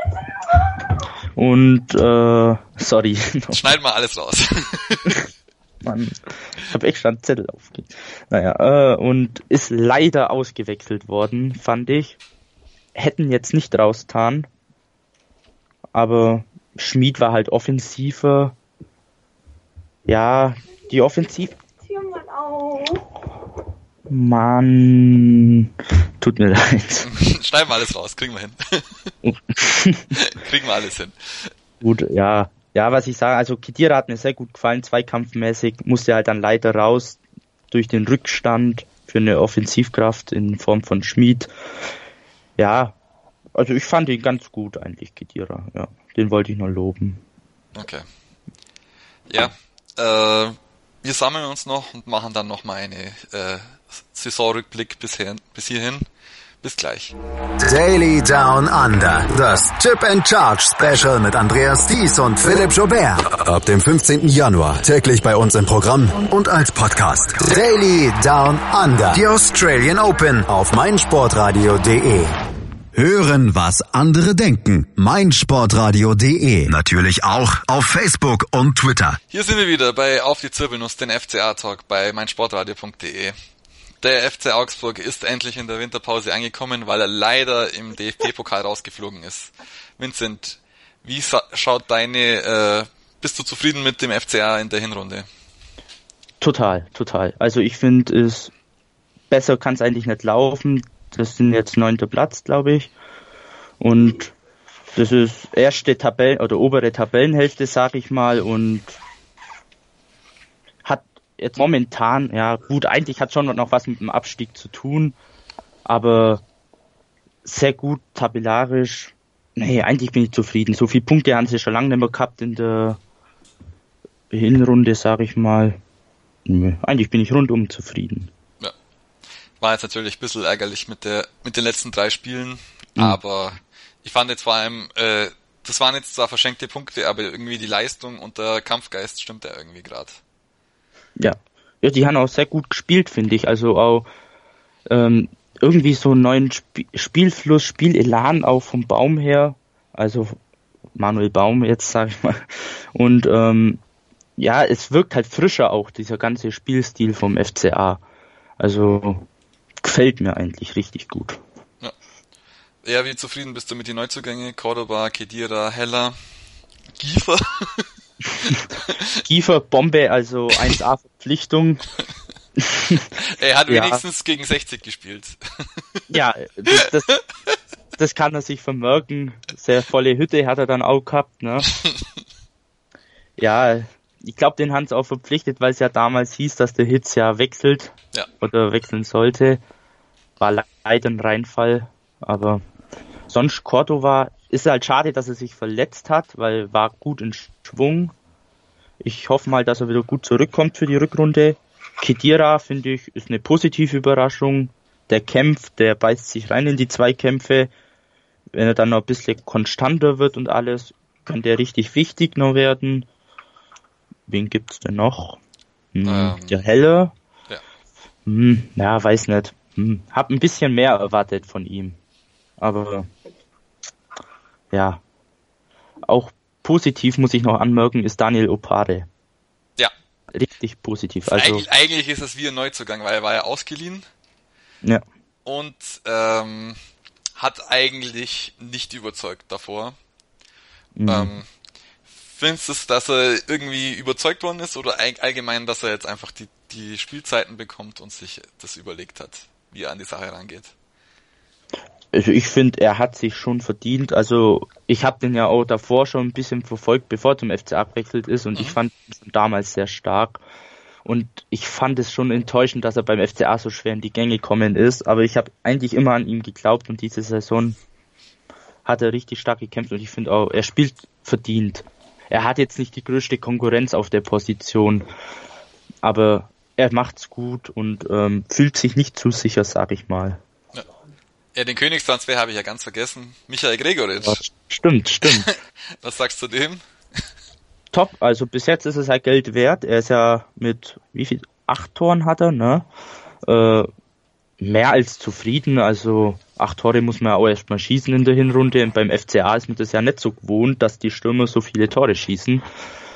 Und äh, sorry. Schneid mal alles raus. Mann, ich habe extra einen Zettel aufgelegt. Naja, äh, und ist leider ausgewechselt worden, fand ich. Hätten jetzt nicht rausgetan. Aber Schmid war halt offensiver. Ja, die Offensiv... Mann, tut mir leid. Schneiden wir alles raus, kriegen wir hin. Kriegen wir alles hin. Gut, ja. Ja, was ich sage, also Khedira hat mir sehr gut gefallen, zweikampfmäßig, musste halt dann leider raus durch den Rückstand für eine Offensivkraft in Form von Schmid. Ja, also ich fand ihn ganz gut eigentlich, Khedira, ja, den wollte ich noch loben. Okay. Ja, äh, wir sammeln uns noch und machen dann noch mal eine äh, Saisonrückblick bisher, bis hierhin. Bis gleich. Daily Down Under. Das Chip and Charge Special mit Andreas Thies und Philipp Joubert. Ab dem fünfzehnten Januar täglich bei uns im Programm und als Podcast. Daily Down Under. Die Australian Open auf meinsportradio punkt de. Hören, was andere denken. meinsportradio punkt de. Natürlich auch auf Facebook und Twitter. Hier sind wir wieder bei Auf die Zirbelnuss, den F C A-Talk bei meinsportradio punkt de. Der F C Augsburg ist endlich in der Winterpause angekommen, weil er leider im D F B-Pokal rausgeflogen ist. Vincent, wie sa- schaut deine, äh, bist du zufrieden mit dem F C A in der Hinrunde? Total, total. Also ich finde, es besser kann es eigentlich nicht laufen. Das sind jetzt neunter Platz, glaube ich. Und das ist erste Tabellen- oder obere Tabellenhälfte, sag ich mal, und hat jetzt momentan, ja gut, eigentlich hat schon noch was mit dem Abstieg zu tun, aber sehr gut tabellarisch. Nee, eigentlich bin ich zufrieden. So viele Punkte haben sie schon lange nicht mehr gehabt in der Hinrunde, sag ich mal. Nee, eigentlich bin ich rundum zufrieden. Ja, war jetzt natürlich ein bisschen ärgerlich mit der mit den letzten drei Spielen, mhm. aber ich fand jetzt vor allem, äh, das waren jetzt zwar verschenkte Punkte, aber irgendwie die Leistung und der Kampfgeist stimmt ja irgendwie gerade. Ja. Ja, die haben auch sehr gut gespielt, finde ich. Also auch ähm, irgendwie so einen neuen Sp- Spielfluss, Spielelan auch vom Baum her. Also Manuel Baum jetzt, sag ich mal. Und ähm, ja, es wirkt halt frischer auch, dieser ganze Spielstil vom F C A. Also gefällt mir eigentlich richtig gut. Ja. Ja, wie zufrieden bist du mit den Neuzugängen? Cordoba, Khedira, Heller, Giefer? Giefer, Bombe, also eins A Verpflichtung. Er hat ja. wenigstens gegen sechzig gespielt. Ja, das, das, das kann er sich vermerken. Sehr volle Hütte hat er dann auch gehabt, ne? Ja, ich glaube, den haben sie auch verpflichtet, weil es ja damals hieß, dass der Hitz ja wechselt. Ja. Oder wechseln sollte. War leider ein Reinfall, aber sonst Cordova ist halt schade, dass er sich verletzt hat, weil war gut in Schwung. Ich hoffe mal, dass er wieder gut zurückkommt für die Rückrunde. Khedira, finde ich, ist eine positive Überraschung. Der kämpft, der beißt sich rein in die Zweikämpfe. Wenn er dann noch ein bisschen konstanter wird und alles, kann der richtig wichtig noch werden. Wen gibt's denn noch? Hm, ähm, der Helle. Ja. Hm, ja, weiß nicht. Hm, hab ein bisschen mehr erwartet von ihm. Aber ja, auch positiv muss ich noch anmerken, ist Daniel Opare. Ja. Richtig positiv. Also Eig- eigentlich ist es wie ein Neuzugang, weil er war ja ausgeliehen. Ja. Und ähm, hat eigentlich nicht überzeugt davor. Mhm. Ähm, findest du, dass er irgendwie überzeugt worden ist oder allgemein, dass er jetzt einfach die, die Spielzeiten bekommt und sich das überlegt hat, wie er an die Sache rangeht? Also ich finde, er hat sich schon verdient. Also ich habe den ja auch davor schon ein bisschen verfolgt, bevor er zum F C A gewechselt ist und mhm. ich fand ihn schon damals sehr stark. Und ich fand es schon enttäuschend, dass er beim F C A so schwer in die Gänge gekommen ist. Aber ich habe eigentlich immer an ihn geglaubt und diese Saison hat er richtig stark gekämpft und ich finde auch, er spielt verdient. Er hat jetzt nicht die größte Konkurrenz auf der Position, aber er macht's gut und ähm, fühlt sich nicht zu sicher, sag ich mal. Ja, ja, den Königstransfer habe ich ja ganz vergessen. Michael Gregoritsch. Ja, stimmt, stimmt. Was sagst du dem? Top, also bis jetzt ist es halt Geld wert. Er ist ja mit, wie viel, acht Toren hat er, ne? Äh, mehr als zufrieden, also acht Tore muss man ja auch erstmal schießen in der Hinrunde und beim F C A ist mir das ja nicht so gewohnt, dass die Stürmer so viele Tore schießen.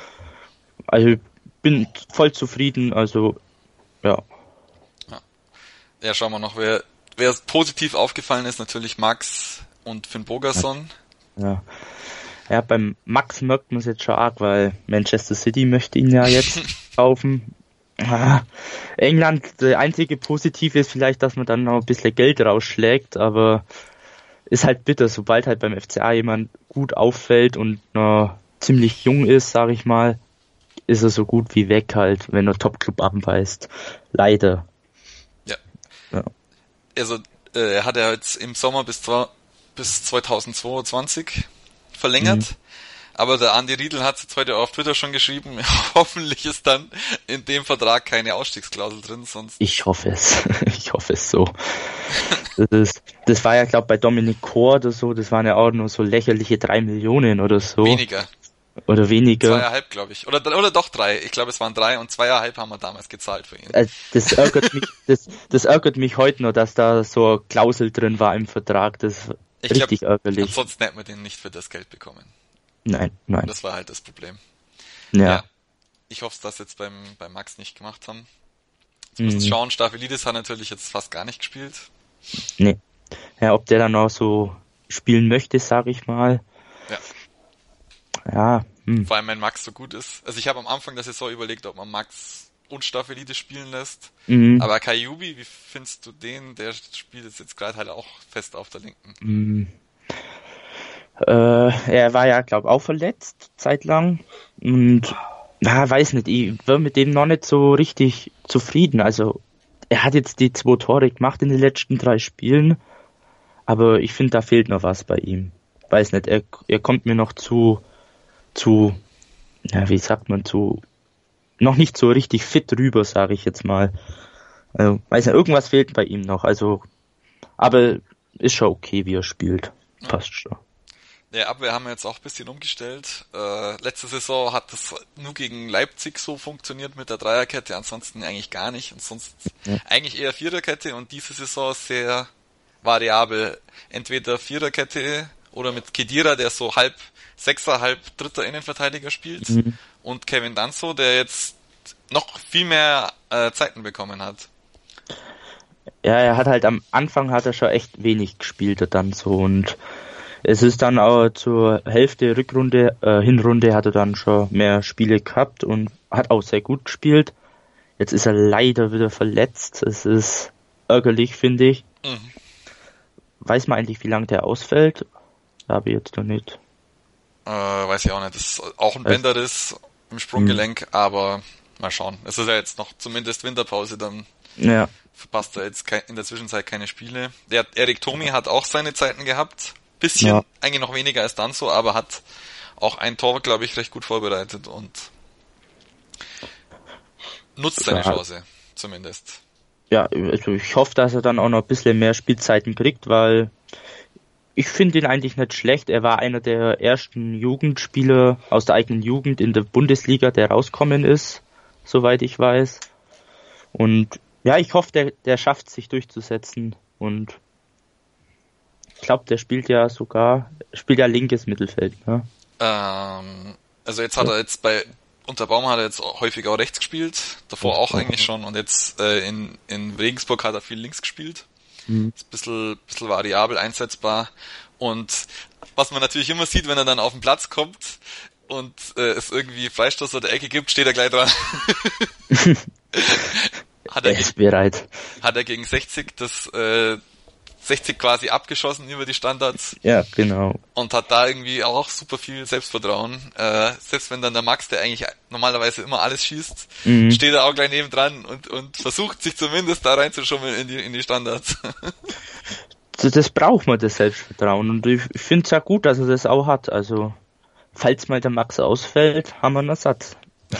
Also ich bin voll zufrieden, also ja. Ja, ja schauen wir noch, wer, wer positiv aufgefallen ist, natürlich Max und Finn Bogerson. Ja. Ja, beim Max merkt man es jetzt schon arg, weil Manchester City möchte ihn ja jetzt kaufen. Ah, England, der einzige Positive ist vielleicht, dass man dann noch ein bisschen Geld rausschlägt, aber ist halt bitter, sobald halt beim F C A jemand gut auffällt und noch ziemlich jung ist, sag ich mal, ist er so gut wie weg halt, wenn er Top-Club anbeißt. Leider. Ja. Ja. Also, äh, er hat er jetzt im Sommer bis, bis zweitausendzweiundzwanzig verlängert. Mhm. Aber der Andi Riedl hat es jetzt heute auf Twitter schon geschrieben, hoffentlich ist dann in dem Vertrag keine Ausstiegsklausel drin, sonst... Ich hoffe es, ich hoffe es so. Das, ist, das war ja, glaube ich, bei Dominic Kor oder so, das waren ja auch nur so lächerliche drei Millionen oder so. Weniger. Oder weniger. Zweieinhalb, glaube ich. Oder, oder doch drei. Ich glaube, es waren drei und zweieinhalb haben wir damals gezahlt für ihn. Das ärgert mich, das, das ärgert mich heute noch, dass da so eine Klausel drin war im Vertrag. Das ist ich richtig glaub, ärgerlich. Ansonsten hätten wir den nicht für das Geld bekommen. Nein, nein. Das war halt das Problem. Ja. ja ich hoffe, dass jetzt beim, beim Max nicht gemacht haben. Jetzt müssen wir mhm. schauen, Staphelidis hat natürlich jetzt fast gar nicht gespielt. Nee. Ja, ob der dann auch so spielen möchte, sag ich mal. Ja. Ja. Hm. Vor allem, wenn Max so gut ist. Also ich habe am Anfang der Saison überlegt, ob man Max und Staphelidis spielen lässt. Mhm. Aber Kajubi, wie findest du den? Der spielt jetzt gerade halt auch fest auf der Linken. Mhm. Äh, er war ja, glaube ich, auch verletzt, zeitlang. Und, na, weiß nicht, ich war mit dem noch nicht so richtig zufrieden. Also, er hat jetzt die zwei Tore gemacht in den letzten drei Spielen. Aber ich finde, da fehlt noch was bei ihm. Weiß nicht, er, er kommt mir noch zu, zu, ja, wie sagt man, zu, noch nicht so richtig fit rüber, sage ich jetzt mal. Also, weiß nicht, irgendwas fehlt bei ihm noch. Also, aber ist schon okay, wie er spielt. Passt schon. Der Abwehr haben wir jetzt auch ein bisschen umgestellt. Äh, letzte Saison hat das nur gegen Leipzig so funktioniert mit der Dreierkette, ansonsten eigentlich gar nicht. Ansonsten ja. eigentlich eher Viererkette und diese Saison sehr variabel. Entweder Viererkette oder mit Khedira, der so halb Sechser, halb dritter Innenverteidiger spielt. Mhm. Und Kevin Danso, der jetzt noch viel mehr äh, Zeiten bekommen hat. Ja, er hat halt am Anfang hat er schon echt wenig gespielt dann so und es ist dann auch zur Hälfte Rückrunde, äh, Hinrunde hat er dann schon mehr Spiele gehabt und hat auch sehr gut gespielt. Jetzt ist er leider wieder verletzt. Es ist ärgerlich, finde ich. Mhm. Weiß man eigentlich, wie lange der ausfällt? Habe ich jetzt noch nicht. Äh, weiß ich auch nicht. Das ist auch ein Bänderriss im Sprunggelenk, mhm. aber mal schauen. Es ist ja jetzt noch zumindest Winterpause, dann ja. verpasst er jetzt in der Zwischenzeit keine Spiele. Der Erik Thommy hat auch seine Zeiten gehabt. Bisschen, ja. eigentlich noch weniger als Danso, aber hat auch ein Tor, glaube ich, recht gut vorbereitet und nutzt seine ja. Chance, zumindest. Ja, also ich hoffe, dass er dann auch noch ein bisschen mehr Spielzeiten kriegt, weil ich finde ihn eigentlich nicht schlecht. Er war einer der ersten Jugendspieler aus der eigenen Jugend in der Bundesliga, der rauskommen ist, soweit ich weiß. Und ja, ich hoffe, der, der schafft es, sich durchzusetzen und ich glaube, der spielt ja sogar, spielt ja linkes Mittelfeld, ne? Ähm, also jetzt hat er jetzt bei Unterbaum hat er jetzt häufig auch rechts gespielt, davor auch eigentlich schon und jetzt äh, in, in Regensburg hat er viel links gespielt. Mhm. Ist ein bisschen, bisschen variabel einsetzbar und was man natürlich immer sieht, wenn er dann auf den Platz kommt und äh, es irgendwie Freistoß oder Ecke gibt, steht er gleich dran. hat er, er ist gegen, bereit. Hat er gegen sechzig das äh, sechzig quasi abgeschossen über die Standards. Ja, genau. Und hat da irgendwie auch super viel Selbstvertrauen. Äh, selbst wenn dann der Max, der eigentlich normalerweise immer alles schießt, mhm. steht er auch gleich nebendran und, und versucht sich zumindest da reinzuschummeln in die, in die Standards. das, das braucht man, das Selbstvertrauen. Und ich, ich finde es ja gut, dass er das auch hat. Also, falls mal der Max ausfällt, haben wir einen Ersatz.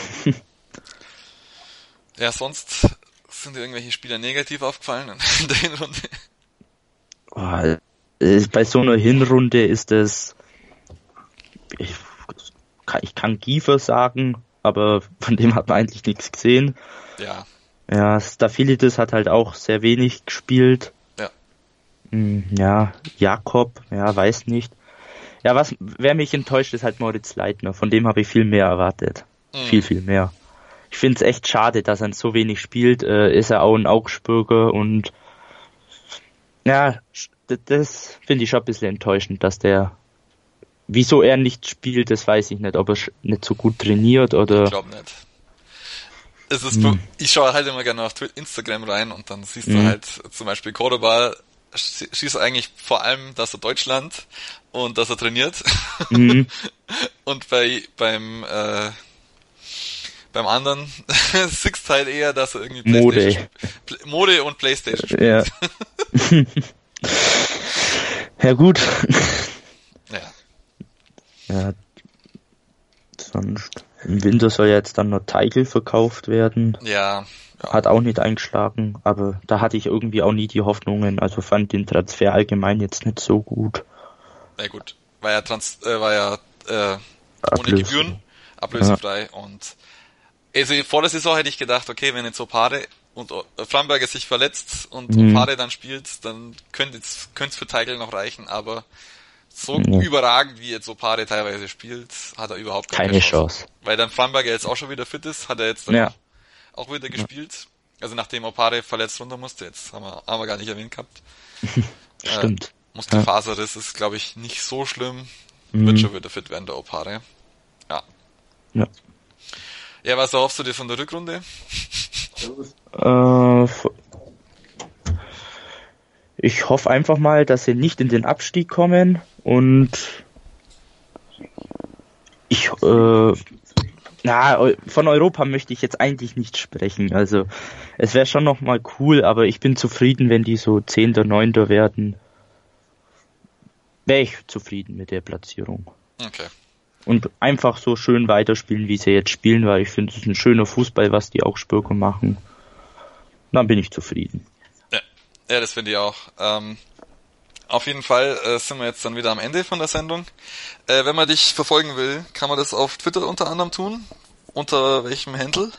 Ja, sonst sind dir irgendwelche Spieler negativ aufgefallen in der Hinrunde? Oh, bei so einer Hinrunde ist es, ich, ich kann Giefer sagen, aber von dem hat man eigentlich nichts gesehen. Ja. Ja, Stafylidis hat halt auch sehr wenig gespielt. Ja. Ja, Jakob, ja, weiß nicht. Ja, was, wer mich enttäuscht, ist halt Moritz Leitner. Von dem habe ich viel mehr erwartet. Mhm. Viel, viel mehr. Ich finde es echt schade, dass er so wenig spielt. Äh, ist er auch ein Augsburger und ja, das finde ich schon ein bisschen enttäuschend, dass der, wieso er nicht spielt, das weiß ich nicht, ob er nicht so gut trainiert oder. Ich glaube nicht. Es ist, hm. Ich schaue halt immer gerne auf Instagram rein und dann siehst hm. du halt zum Beispiel Cordoba schießt eigentlich vor allem, dass er Deutschland und dass er trainiert. Hm. Und bei, beim, äh, beim anderen siehst halt eher, dass er irgendwie Playstation Mode, Mode und Playstation spielt. Ja. Ja gut. Ja. Ja. Sonst im Winter soll jetzt dann noch Teigl verkauft werden. Ja. Hat auch nicht eingeschlagen, aber da hatte ich irgendwie auch nie die Hoffnungen. Also fand den Transfer allgemein jetzt nicht so gut. Na gut, war ja trans, äh, war ja äh, ohne Gebühren, ablösefrei ja. Und also vor der Saison hätte ich gedacht, okay, wenn jetzt Opare und Framberger sich verletzt und mhm. Opare dann spielt, dann könnte es könnte es für Teigl noch reichen, aber so ja. überragend wie jetzt Opare teilweise spielt, hat er überhaupt keine, keine Chance. Chance. Weil dann Framberger jetzt auch schon wieder fit ist, hat er jetzt dann ja. auch, auch wieder gespielt. Also nachdem Opare verletzt runter musste, jetzt haben wir, haben wir gar nicht erwähnt gehabt. Stimmt. Äh, Muskelfaserriss ist, glaube ich, nicht so schlimm. Mhm. Wird schon wieder fit werden, der Opare. Ja. Ja. Ja, was erhoffst du dir von der Rückrunde? Äh, ich hoffe einfach mal, dass sie nicht in den Abstieg kommen und ich, äh, na, von Europa möchte ich jetzt eigentlich nicht sprechen. Also, es wäre schon noch mal cool, aber ich bin zufrieden, wenn die so Zehnter, Neunter werden. Wäre ich zufrieden mit der Platzierung. Okay. Und einfach so schön weiterspielen, wie sie jetzt spielen, weil ich finde, es ist ein schöner Fußball, was die Augsburger machen. Dann bin ich zufrieden. Ja, ja, das finde ich auch. Ähm, auf jeden Fall äh, sind wir jetzt dann wieder am Ende von der Sendung. Äh, wenn man dich verfolgen will, kann man das auf Twitter unter anderem tun. Unter welchem Handle?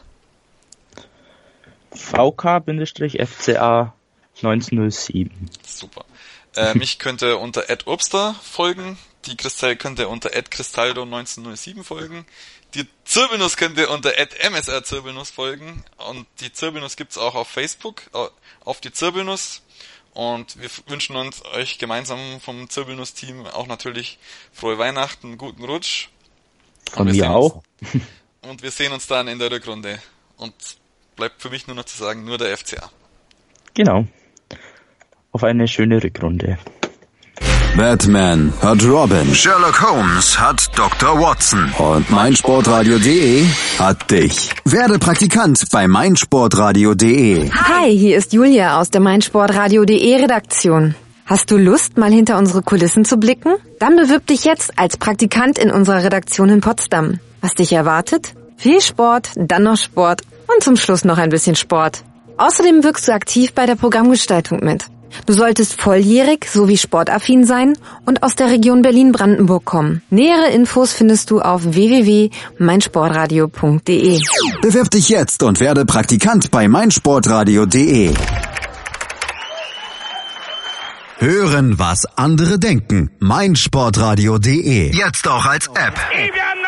V K F C A neunzehnhundertsieben. Super. Äh, mich könnt ihr unter at Obster folgen. Die Kristall könnt ihr unter at Cristaldo neunzehnhundertsieben folgen. Die Zirbelnuss könnt ihr unter at m s r zirbelnuss folgen und die Zirbelnuss gibt's auch auf Facebook, auf die Zirbelnuss. Und wir wünschen uns euch gemeinsam vom Zirbelnuss-Team auch natürlich frohe Weihnachten, guten Rutsch. Von mir auch. Uns, und wir sehen uns dann in der Rückrunde. Und bleibt für mich nur noch zu sagen, nur der F C A. Genau. Auf eine schöne Rückrunde. Batman hat Robin, Sherlock Holmes hat Doktor Watson und meinsportradio punkt de hat dich. Werde Praktikant bei meinsportradio punkt de. Hi, hier ist Julia aus der meinsportradio punkt de Redaktion. Hast du Lust, mal hinter unsere Kulissen zu blicken? Dann bewirb dich jetzt als Praktikant in unserer Redaktion in Potsdam. Was dich erwartet? Viel Sport, dann noch Sport und zum Schluss noch ein bisschen Sport. Außerdem wirkst du aktiv bei der Programmgestaltung mit. Du solltest volljährig sowie sportaffin sein und aus der Region Berlin-Brandenburg kommen. Nähere Infos findest du auf w w w punkt meinsportradio punkt de. Bewirb dich jetzt und werde Praktikant bei meinsportradio punkt de. Hören, was andere denken. meinsportradio punkt de. Jetzt auch als App.